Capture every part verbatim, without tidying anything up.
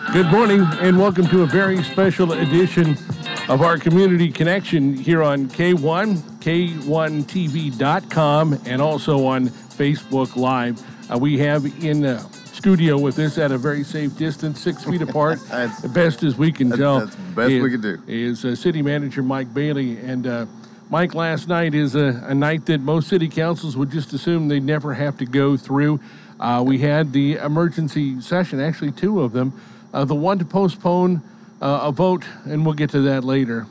Good morning, and welcome to a very special edition of our Community Connection here on K one, K one T V dot com, and also on Facebook Live. Uh, we have in uh, studio with us at a very safe distance, six feet apart, the best as we can tell. That's the best is, we can do. Is uh, City Manager Mike Bailey. And uh, Mike, last night is a, a night that most city councils would just assume they never have to go through. Uh, we had the emergency session, actually two of them. Uh, the one to postpone uh, a vote, and we'll get to that later.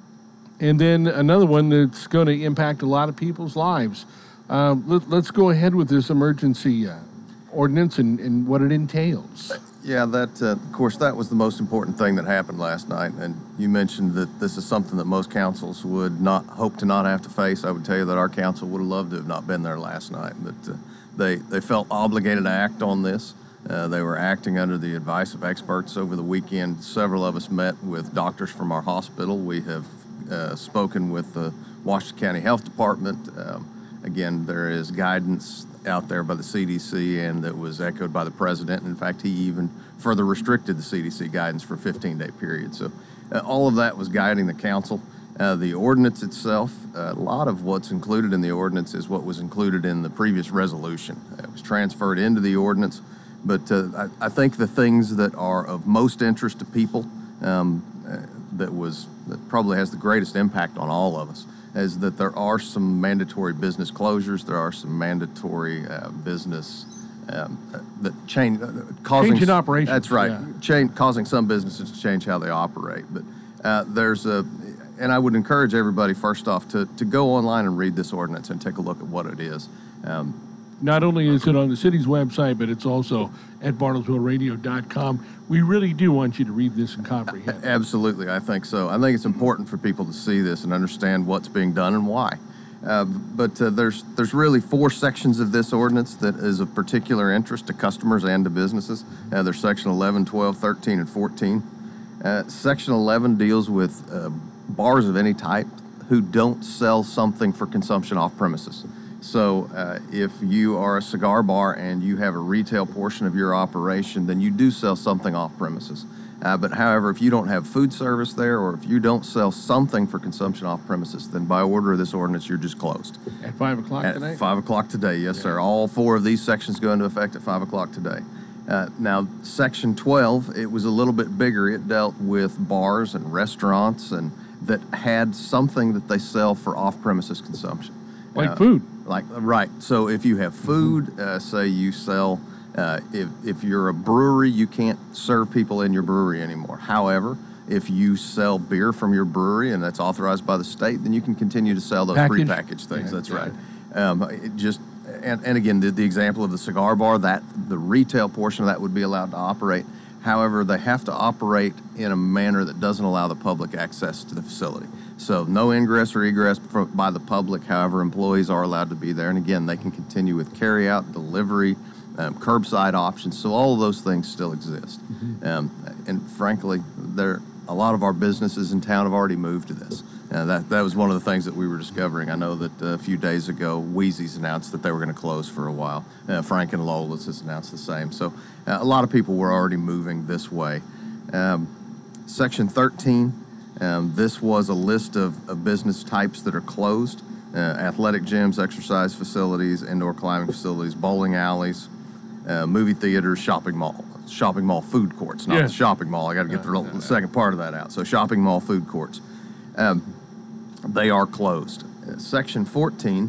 And then another one that's going to impact a lot of people's lives. Uh, let, let's go ahead with this emergency uh, ordinance and, and what it entails. Yeah, that uh, of course, that was the most important thing that happened last night. And you mentioned that this is something that most councils would not hope to not have to face. I would tell you that our council would have loved to have not been there last night, but uh, they, they felt obligated to act on this. Uh, they were acting under the advice of experts over the weekend. Several of us met with doctors from our hospital. We have uh, spoken with the Washington County Health Department. Um, again, there is guidance out there by the C D C and that was echoed by the president. In fact, he even further restricted the C D C guidance for a fifteen-day period. So uh, all of that was guiding the council. Uh, the ordinance itself, uh, a lot of what's included in the ordinance is what was included in the previous resolution. It was transferred into the ordinance. But uh, I, I think the things that are of most interest to people, um, uh, that was that probably has the greatest impact on all of us, is that there are some mandatory business closures. There are some mandatory uh, business um, uh, that change, uh, causing change in operations. That's right, yeah. change, causing some businesses to change how they operate. But uh, there's a, and I would encourage everybody first off to to go online and read this ordinance and take a look at what it is. Um, Not only is it on the city's website, but it's also at bartlesville radio dot com. We really do want you to read this and comprehend. Absolutely, I think so. I think it's important for people to see this and understand what's being done and why. Uh, but uh, there's there's really four sections of this ordinance that is of particular interest to customers and to businesses. Uh, there's section eleven, twelve, thirteen, and fourteen. Uh, section eleven deals with uh, bars of any type who don't sell something for consumption off premises. So uh, if you are a cigar bar and you have a retail portion of your operation, then you do sell something off premises. Uh, but however, if you don't have food service there, or if you don't sell something for consumption off premises, then by order of this ordinance, you're just closed. At five o'clock At tonight? five o'clock today, yes, yeah. sir. All four of these sections go into effect at five o'clock today. Uh, now, section twelve, it was a little bit bigger. It dealt with bars and restaurants and that had something that they sell for off-premises consumption. Like uh, food. Like, right. So if you have food, uh, say you sell, uh, if, if you're a brewery, you can't serve people in your brewery anymore. However, if you sell beer from your brewery and that's authorized by the state, then you can continue to sell those Package. prepackaged things. Yeah, that's yeah. right. Um, it just, and, and again, the, the example of the cigar bar, that the retail portion of that would be allowed to operate. However, they have to operate in a manner that doesn't allow the public access to the facility. So no ingress or egress by the public. However, employees are allowed to be there. And again, they can continue with carryout, delivery, um, curbside options. So all of those things still exist. Mm-hmm. Um, and frankly, there a lot of our businesses in town have already moved to this. Uh, that, that was one of the things that we were discovering. I know that uh, a few days ago, Wheezy's announced that they were going to close for a while. Uh, Frank and Lola's has announced the same. So uh, a lot of people were already moving this way. Um, section thirteen, um, this was a list of, of business types that are closed. Uh, athletic gyms, exercise facilities, indoor climbing facilities, bowling alleys, uh, movie theaters, shopping mall. Shopping mall food courts, not Yeah. the shopping mall. I got to get the, the second part of that out. So shopping mall food courts. Um, They are closed. Uh, Section fourteen,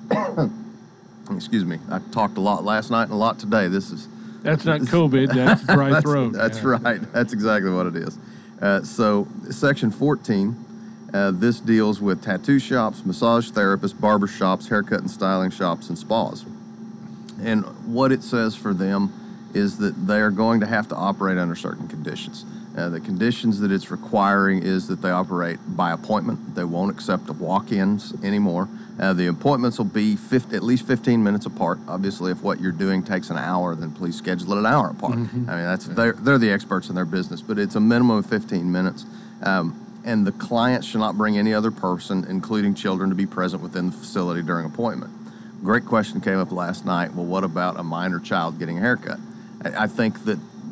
excuse me, I talked a lot last night and a lot today. This is... That's not COVID, that's dry that's, throat. That's yeah. right. That's exactly what it is. Uh, so Section fourteen, uh, this deals with tattoo shops, massage therapists, barber shops, haircut and styling shops, and spas. And what it says for them is that they are going to have to operate under certain conditions. Uh, the conditions that it's requiring is that they operate by appointment. They won't accept walk-ins anymore. Uh, the appointments will be fifty, at least fifteen minutes apart. Obviously, if what you're doing takes an hour, then please schedule it an hour apart. Mm-hmm. I mean, that's they're, they're the experts in their business, but it's a minimum of fifteen minutes. Um, and the client should not bring any other person, including children, to be present within the facility during appointment. Great question came up last night. Well, what about a minor child getting a haircut? I, I think that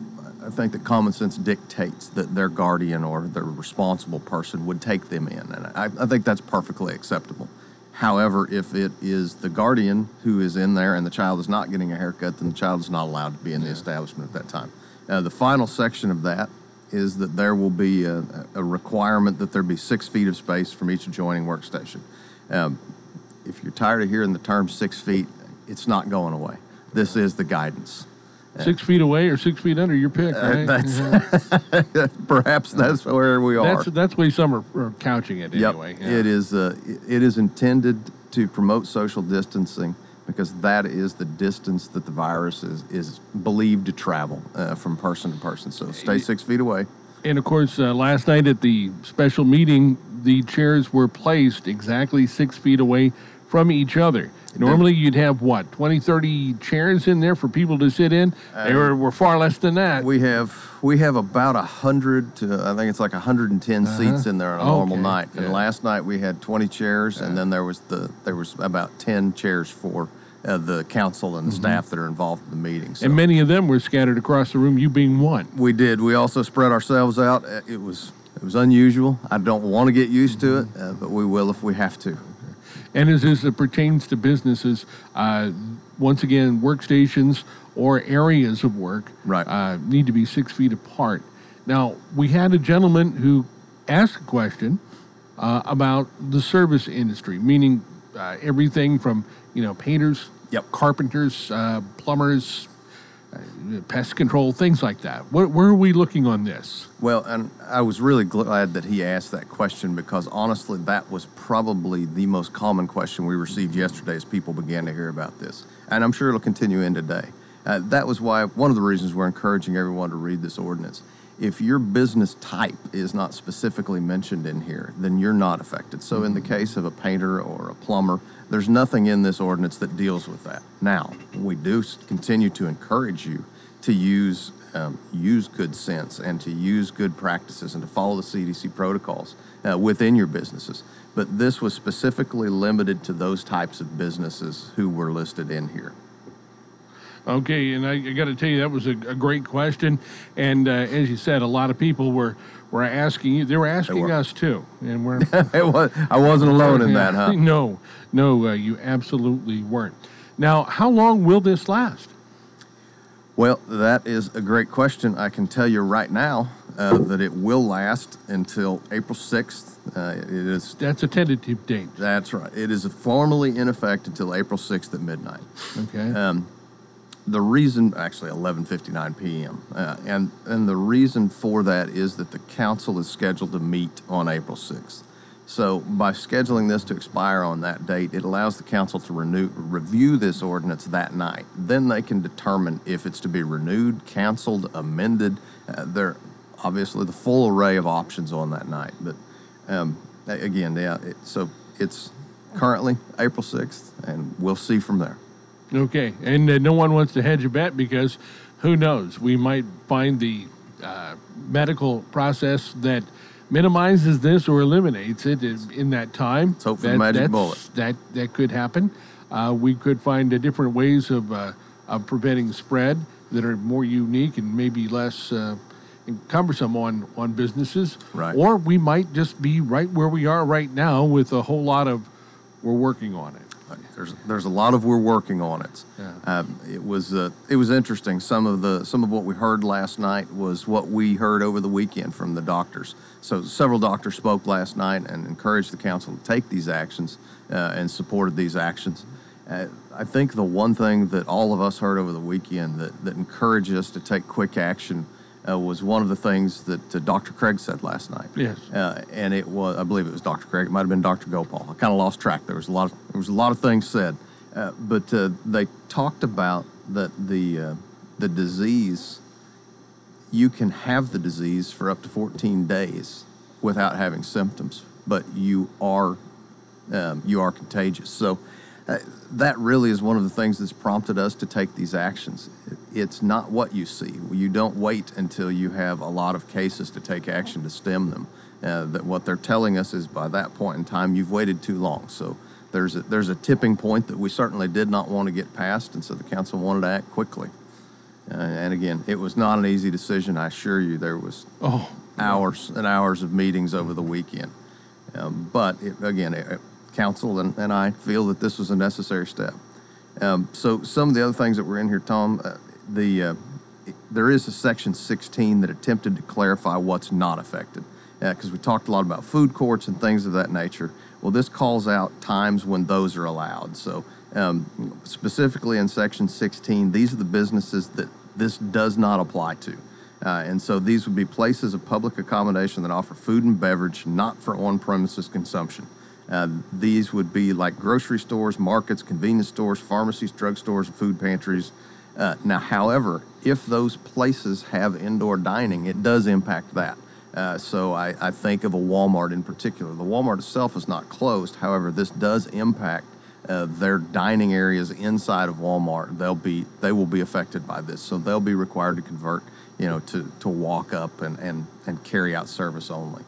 I think that common sense dictates that their guardian or their responsible person would take them in, and I, I think that's perfectly acceptable. However, if it is the guardian who is in there and the child is not getting a haircut, then the child is not allowed to be in the establishment at that time. Uh, the final section of that is that there will be a, a requirement that there be six feet of space from each adjoining workstation. Um, if you're tired of hearing the term six feet, it's not going away. This is the guidance. Six feet away or six feet under, your pick, right? Uh, that's perhaps that's where we are. That's that's the way some are, are couching it anyway. Yep. Yeah. It is. Uh, it is intended to promote social distancing because that is the distance that the virus is is believed to travel uh, from person to person. So stay six feet away. And of course, uh, last night at the special meeting, the chairs were placed exactly six feet away from each other. Normally, you'd have, what, twenty, thirty chairs in there for people to sit in? They were, were far less than that. We have we have about one hundred to, I think it's like one hundred ten Uh-huh. seats in there on a normal Okay. night. And Yeah. last night we had twenty chairs, and then there was the there was about ten chairs for uh, the council and the staff that are involved in the meeting. So And many of them were scattered across the room, you being one. we did. We also spread ourselves out. Uh, It was it was unusual. I don't want to get used to it, uh, but we will if we have to. And as, as it pertains to businesses, uh, once again, workstations or areas of work Right. uh, need to be six feet apart. Now, we had a gentleman who asked a question uh, about the service industry, meaning uh, everything from, you know, painters, Yep. carpenters, uh, plumbers, uh, pest control, things like that. Where, where are we looking on this? Well, and I was really glad that he asked that question because honestly, that was probably the most common question we received yesterday as people began to hear about this. And I'm sure it'll continue in today. Uh, that was why, one of the reasons we're encouraging everyone to read this ordinance. If your business type is not specifically mentioned in here, then you're not affected. So in the case of a painter or a plumber, there's nothing in this ordinance that deals with that. Now, we do s- continue to encourage you to use um, use good sense and to use good practices and to follow the C D C protocols uh, within your businesses. But this was specifically limited to those types of businesses who were listed in here. Okay, and I, I got to tell you, that was a, a great question. And uh, as you said, a lot of people were, were asking you. They were asking were. us too. And we're It was, I wasn't alone in that, huh? No, no, uh, you absolutely weren't. Now, how long will this last? Well, that is a great question. I can tell you right now uh, that it will last until April sixth. Uh, it is. That's a tentative date. That's right. It is formally in effect until April sixth at midnight. Okay. Um, the reason, actually, eleven fifty-nine p.m. Uh, and and the reason for that is that the council is scheduled to meet on April sixth. So by scheduling this to expire on that date, it allows the council to renew, review this ordinance that night. Then they can determine if it's to be renewed, canceled, amended. Uh, there, obviously, the full array of options on that night. But um, a- again, yeah. It, so it's currently April sixth, and we'll see from there. Okay, and uh, no one wants to hedge a bet because who knows? We might find the uh, medical process that minimizes this or eliminates it in, in that time. Let's hope for the magic that's- bullet. That that could happen. Uh, we could find uh, different ways of uh, of preventing spread that are more unique and maybe less uh, cumbersome on on businesses. Right. Or we might just be right where we are right now with a whole lot of we're working on it. There's there's a lot of we're working on it. Yeah. Um, it was uh, it was interesting. Some of the some of what we heard last night was what we heard over the weekend from the doctors. So several doctors spoke last night and encouraged the council to take these actions uh, and supported these actions. Uh, I think the one thing that all of us heard over the weekend that that encouraged us to take quick action uh, was one of the things that uh, Doctor Craig said last night. Yes. Uh, and it was, I believe it was Doctor Craig. It might have been Doctor Gopal. I kind of lost track. There was a lot of, there was a lot of things said. Uh, but uh, they talked about that the, uh, the disease, you can have the disease for up to fourteen days without having symptoms, but you are, um, you are contagious. So uh, that really is one of the things that's prompted us to take these actions. It, it's not what you see. You don't wait until you have a lot of cases to take action to stem them. Uh, that what they're telling us is by that point in time, you've waited too long. So there's a, there's a tipping point that we certainly did not want to get past, and so the council wanted to act quickly. Uh, and again, it was not an easy decision. I assure you, there was Oh, hours and hours of meetings over the weekend. Um, but it, again, it, council and, and I feel that this was a necessary step. Um, so some of the other things that were in here, Tom, uh, the uh, there is a section sixteen that attempted to clarify what's not affected, because uh, we talked a lot about food courts and things of that nature. Well, this calls out times when those are allowed. So um, specifically in section sixteen, these are the businesses that this does not apply to. Uh, and so these would be places of public accommodation that offer food and beverage not for on-premises consumption. Uh, these would be like grocery stores, markets, convenience stores, pharmacies, drugstores, and food pantries. Uh, now, however, if those places have indoor dining, it does impact that. Uh, so I, I think of a Walmart in particular. The Walmart itself is not closed. However, this does impact uh, their dining areas inside of Walmart. They'll be they will be affected by this. So they'll be required to convert, you know, to to walk up and and and carry out service only.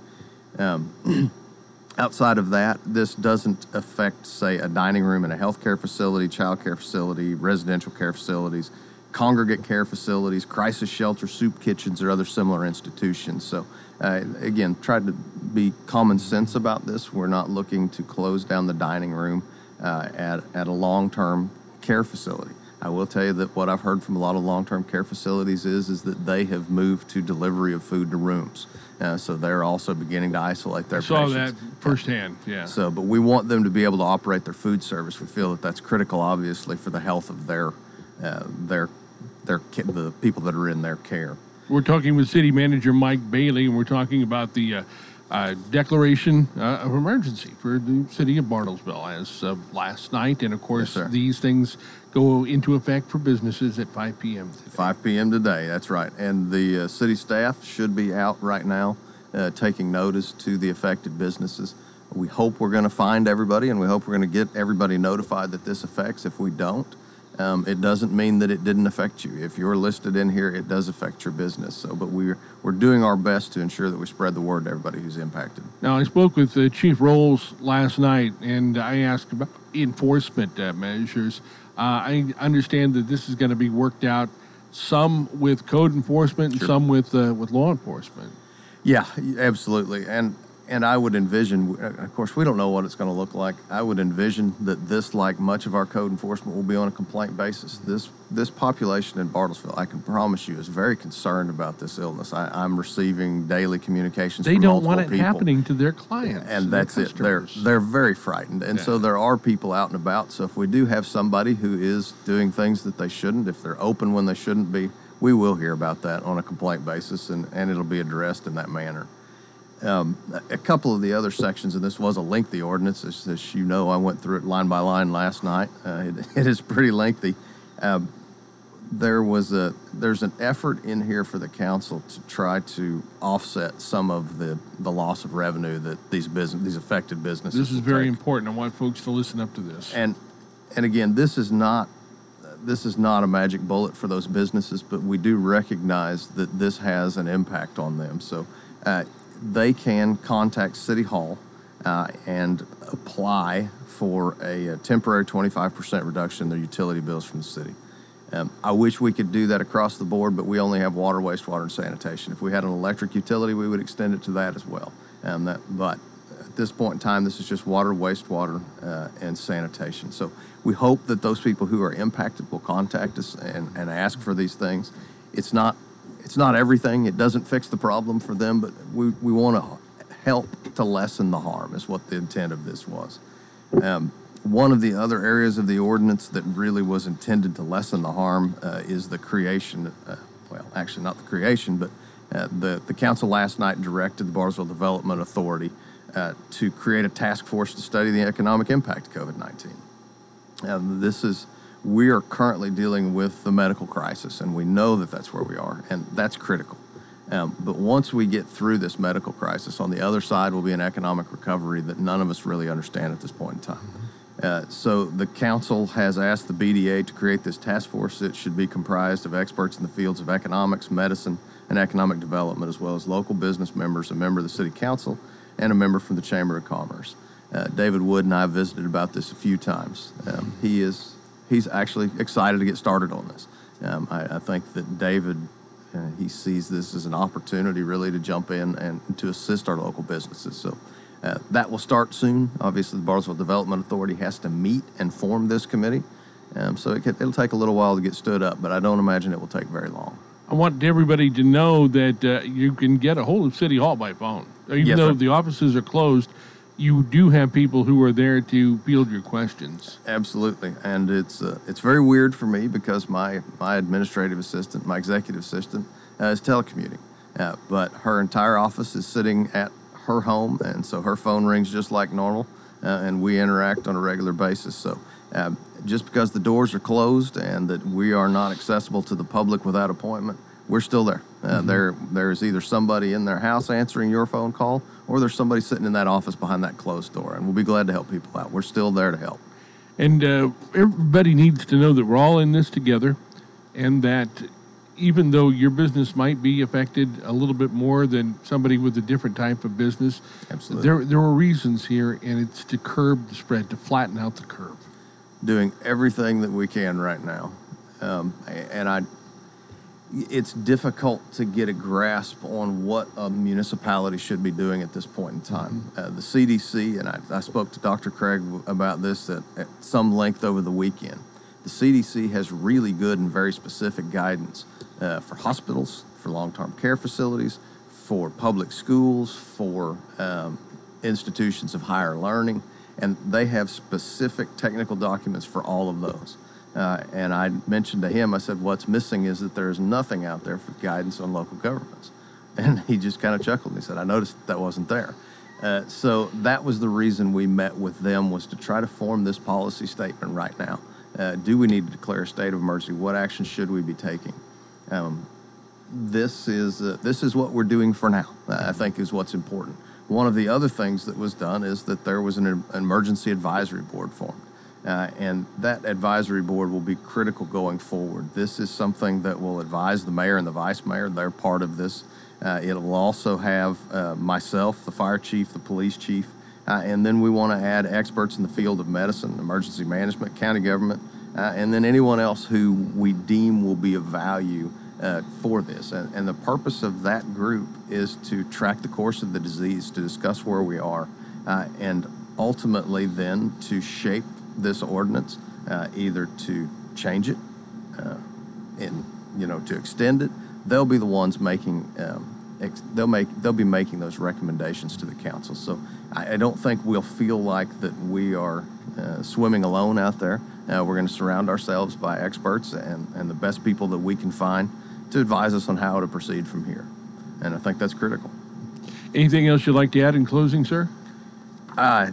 Um, Outside of that, this doesn't affect, say, a dining room in a healthcare facility, child care facility, residential care facilities, congregate care facilities, crisis shelters, soup kitchens, or other similar institutions. So, uh, again, tried to be common sense about this. We're not looking to close down the dining room uh, at, at a long-term care facility. I will tell you that what I've heard from a lot of long-term care facilities is, is that they have moved to delivery of food to rooms. Uh, so they're also beginning to isolate their I saw patients. that firsthand, yeah. So, but we want them to be able to operate their food service. We feel that that's critical, obviously, for the health of their, uh, their, their ki- the people that are in their care. We're talking with City Manager Mike Bailey, and we're talking about the uh, uh, declaration uh, of emergency for the city of Bartlesville as of last night. And, of course, Yes, sir. these things go into effect for businesses at five p.m. today. five p.m. today, that's right. And the uh, city staff should be out right now uh, taking notice to the affected businesses. We hope we're going to find everybody, and we hope we're going to get everybody notified that this affects. If we don't, um, it doesn't mean that it didn't affect you. If you're listed in here, it does affect your business. So, but we're, we're doing our best to ensure that we spread the word to everybody who's impacted. Now, I spoke with uh, Chief Rolls last night, and I asked about enforcement uh, measures. Uh, I understand that this is going to be worked out, some with code enforcement and Sure. some with uh, with law enforcement. Yeah, absolutely. And and I would envision, of course, we don't know what it's going to look like. I would envision that this, like much of our code enforcement, will be on a complaint basis. This this population in Bartlesville, I can promise you, is very concerned about this illness. I, I'm receiving daily communications They from don't multiple want it people. happening to their clients. And their that's it. They're customers. they're very frightened, and so Yeah. there are people out and about. So if we do have somebody who is doing things that they shouldn't, if they're open when they shouldn't be, we will hear about that on a complaint basis, and, and it'll be addressed in that manner. Um, a couple of the other sections, and this was a lengthy ordinance, as, as you know, I went through it line by line last night. Uh, it, it is pretty lengthy. Um, there was a there's an effort in here for the council to try to offset some of the, the loss of revenue that these business these affected businesses. This is will very take. important. I want folks to listen up to this. And and again, this is not this is not a magic bullet for those businesses, but we do recognize that this has an impact on them. So uh, they can contact City Hall uh, and apply for a, a temporary twenty-five percent reduction in their utility bills from the city. Um, I wish we could do that across the board, but we only have water, wastewater, and sanitation. If we had an electric utility, we would extend it to that as well. Um, that, but at this point in time, this is just water, wastewater, uh, and sanitation. So we hope that those people who are impacted will contact us and, and ask for these things. It's not it's not everything. It doesn't fix the problem for them, but we, we want to help to lessen the harm is what the intent of this was. Um, one of the other areas of the ordinance that really was intended to lessen the harm uh, is the creation, uh, well, actually not the creation, but uh, the, the council last night directed the Bartlesville Development Authority uh, to create a task force to study the economic impact of COVID nineteen. Um, this is, we are currently dealing with the medical crisis, and we know that that's where we are, and that's critical. Um, but once we get through this medical crisis, on the other side will be an economic recovery that none of us really understand at this point in time. Uh, so the council has asked the B D A to create this task force. It should be comprised of experts in the fields of economics, medicine, and economic development, as well as local business members, a member of the city council, and a member from the Chamber of Commerce. Uh, David Wood and I have visited about this a few times. Um, he is he's actually excited to get started on this. Um, I, I think that David, uh, he sees this as an opportunity really to jump in and to assist our local businesses. So uh, that will start soon. Obviously, the Bartlesville Development Authority has to meet and form this committee. Um, so it could, it'll take a little while to get stood up, but I don't imagine it will take very long. I want everybody to know that uh, you can get a hold of City Hall by phone. Even Yes, though sir. the offices are closed, you do have people who are there to field your questions. Absolutely, and it's uh, it's very weird for me because my my administrative assistant, my executive assistant, uh, is telecommuting, uh, but her entire office is sitting at her home, and so her phone rings just like normal, uh, and we interact on a regular basis. So uh, just because the doors are closed and that we are not accessible to the public without appointment, we're still there. Uh, mm-hmm. There there's either somebody in their house answering your phone call, or there's somebody sitting in that office behind that closed door, and we'll be glad to help people out. We're still there to help. And uh, everybody needs to know that we're all in this together, and that even though your business might be affected a little bit more than somebody with a different type of business, Absolutely. there there are reasons here, and it's to curb the spread, to flatten out the curve. Doing everything that we can right now, um, and I. It's difficult to get a grasp on what a municipality should be doing at this point in time. Uh, the C D C, and I, I spoke to Doctor Craig about this at, at some length over the weekend. The C D C has really good and very specific guidance uh, for hospitals, for long-term care facilities, for public schools, for um, institutions of higher learning, and they have specific technical documents for all of those. Uh, and I mentioned to him, I said, what's missing is that there's nothing out there for guidance on local governments. And he just kind of chuckled. He said, I noticed that wasn't there. Uh, so that was the reason we met with them, was to try to form this policy statement right now. Uh, do we need to declare a state of emergency? What action should we be taking? Um, this is uh, this is what we're doing for now, I think is what's important. One of the other things that was done is that there was an, an emergency advisory board formed. Uh, and that advisory board will be critical going forward. This is something that will advise the mayor and the vice mayor. They're part of this. Uh, it will also have uh, myself, the fire chief, the police chief, uh, and then we want to add experts in the field of medicine, emergency management, county government, uh, and then anyone else who we deem will be of value uh, for this. And, and the purpose of that group is to track the course of the disease, to discuss where we are, uh, and ultimately then to shape this ordinance, uh, either to change it, uh, and you know, to extend it. They'll be the ones making. Um, ex- they'll make. They'll be making those recommendations to the council. So I, I don't think we'll feel like that we are uh, swimming alone out there. Uh, we're going to surround ourselves by experts and and the best people that we can find to advise us on how to proceed from here. And I think that's critical. Anything else you'd like to add in closing, sir? Uh,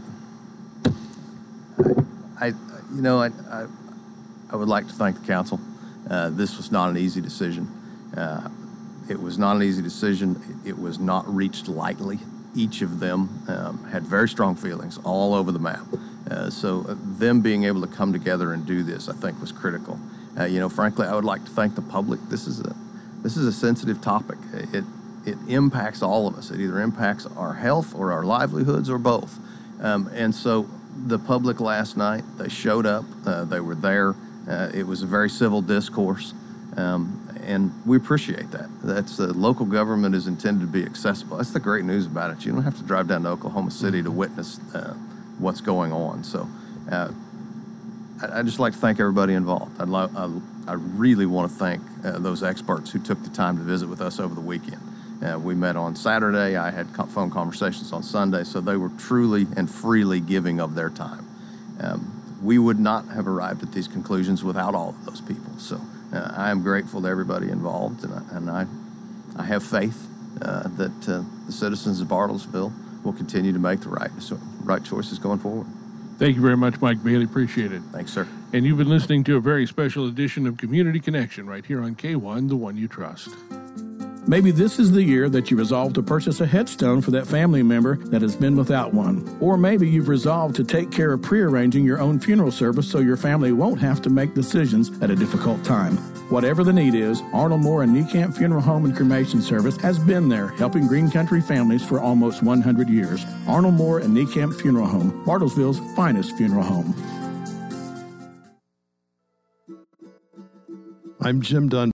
I, you know, I, I, I would like to thank the council. Uh, this was not an easy decision. Uh, it was not an easy decision. It was not reached lightly. Each of them um, had very strong feelings all over the map. Uh, so uh, them being able to come together and do this, I think, was critical. Uh, you know, frankly, I would like to thank the public. This is a, this is a sensitive topic. It, it impacts all of us. It either impacts our health or our livelihoods or both. Um, and so the public last night, they showed up, uh, they were there. Uh, it was a very civil discourse, um, and we appreciate that. That's uh, local government is intended to be accessible. That's the great news about it. You don't have to drive down to Oklahoma City to witness uh, what's going on. So uh, I, I'd just like to thank everybody involved. I'd lo- I, I really want to thank uh, those experts who took the time to visit with us over the weekend. Uh, we met on Saturday. I had co- phone conversations on Sunday, so they were truly and freely giving of their time. Um, we would not have arrived at these conclusions without all of those people. So uh, I am grateful to everybody involved, and I, and I, I have faith uh, that uh, the citizens of Bartlesville will continue to make the right, right choices going forward. Thank you very much, Mike Bailey. Appreciate it. Thanks, sir. And you've been listening to a very special edition of Community Connection right here on K one, the one you trust. Maybe this is the year that you resolve to purchase a headstone for that family member that has been without one. Or maybe you've resolved to take care of prearranging your own funeral service so your family won't have to make decisions at a difficult time. Whatever the need is, Arnold Moore and Niekamp Funeral Home and Cremation Service has been there helping Green Country families for almost one hundred years. Arnold Moore and Niekamp Funeral Home, Bartlesville's finest funeral home. I'm Jim Dunn.